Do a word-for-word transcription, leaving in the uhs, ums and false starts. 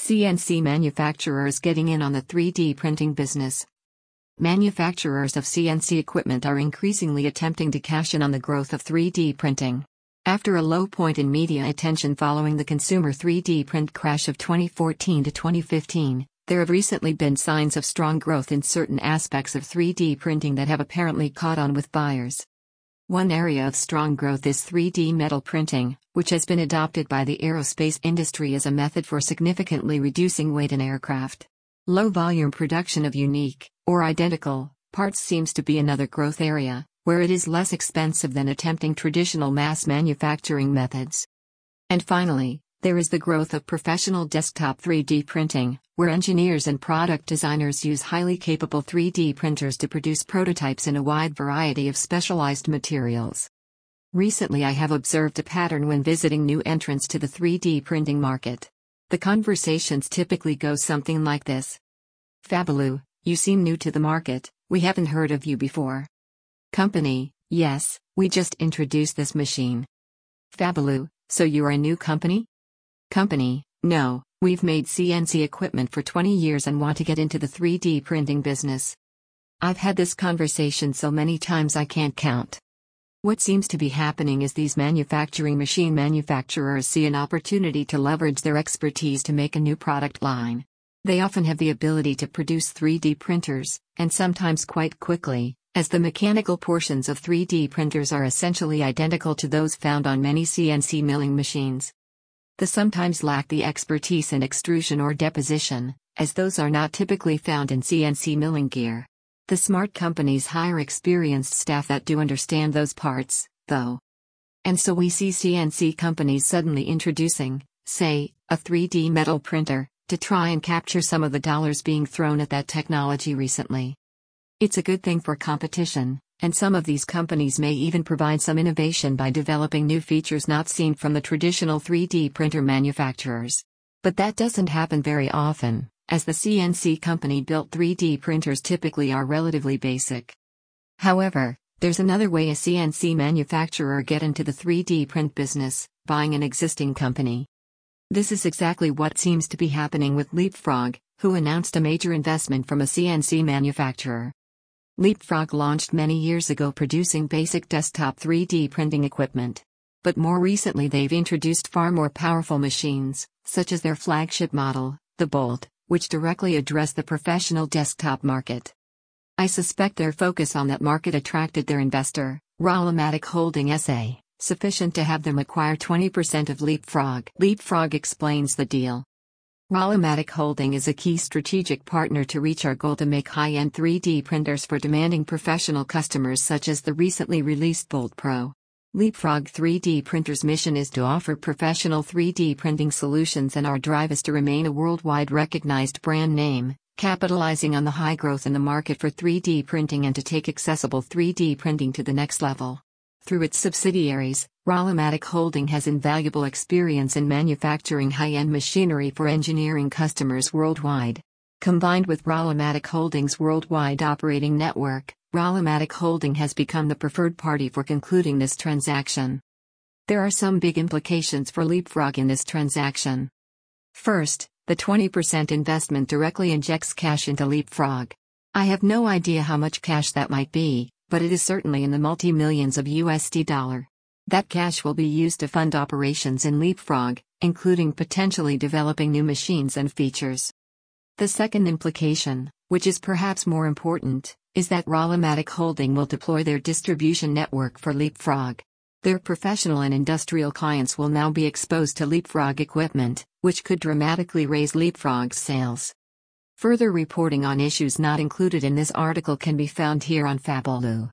C N C manufacturers getting in on the three D printing business. Manufacturers of C N C equipment are increasingly attempting to cash in on the growth of three D printing. After a low point in media attention following the consumer three D print crash of twenty fourteen to twenty fifteen, there have recently been signs of strong growth in certain aspects of three D printing that have apparently caught on with buyers. One area of strong growth is three D metal printing, which has been adopted by the aerospace industry as a method for significantly reducing weight in aircraft. Low-volume production of unique, or identical, parts seems to be another growth area, where it is less expensive than attempting traditional mass manufacturing methods. And finally, there is the growth of professional desktop three D printing, where engineers and product designers use highly capable three D printers to produce prototypes in a wide variety of specialized materials. Recently, I have observed a pattern when visiting new entrants to the three D printing market. The conversations typically go something like this. Fabulu, you seem new to the market, we haven't heard of you before. Company, yes, we just introduced this machine. Fabulu, so you are a new company? Company, no, we've made C N C equipment for twenty years and want to get into the three D printing business. I've had this conversation so many times I can't count. What seems to be happening is these manufacturing machine manufacturers see an opportunity to leverage their expertise to make a new product line. They often have the ability to produce three D printers, and sometimes quite quickly, as the mechanical portions of three D printers are essentially identical to those found on many C N C milling machines. They sometimes lack the expertise in extrusion or deposition, as those are not typically found in C N C milling gear. The smart companies hire experienced staff that do understand those parts, though. And so we see C N C companies suddenly introducing, say, a three D metal printer, to try and capture some of the dollars being thrown at that technology recently. It's a good thing for competition, and some of these companies may even provide some innovation by developing new features not seen from the traditional three D printer manufacturers. But that doesn't happen very often, as the C N C company-built three D printers typically are relatively basic. However, there's another way a C N C manufacturer get into the three D print business, buying an existing company. This is exactly what seems to be happening with Leapfrog, who announced a major investment from a C N C manufacturer. Leapfrog launched many years ago producing basic desktop three D printing equipment. But more recently they've introduced far more powerful machines, such as their flagship model, the Bolt, which directly address the professional desktop market. I suspect their focus on that market attracted their investor, Rolomatic Holding S A, sufficient to have them acquire twenty percent of Leapfrog. Leapfrog explains the deal. Rolomatic Holding is a key strategic partner to reach our goal to make high-end three D printers for demanding professional customers such as the recently released Bolt Pro. Leapfrog three D Printer's mission is to offer professional three D printing solutions, and our drive is to remain a worldwide recognized brand name, capitalizing on the high growth in the market for three D printing and to take accessible three D printing to the next level. Through its subsidiaries, Rolomatic Holding has invaluable experience in manufacturing high-end machinery for engineering customers worldwide. Combined with Rolomatic Holding's worldwide operating network, Rolomatic Holding has become the preferred party for concluding this transaction. There are some big implications for Leapfrog in this transaction. First, the twenty percent investment directly injects cash into Leapfrog. I have no idea how much cash that might be, but it is certainly in the multi-millions of U S D dollar. That cash will be used to fund operations in Leapfrog, including potentially developing new machines and features. The second implication, which is perhaps more important, is that Rolomatic Holding will deploy their distribution network for Leapfrog. Their professional and industrial clients will now be exposed to Leapfrog equipment, which could dramatically raise Leapfrog's sales. Further reporting on issues not included in this article can be found here on Fabulu.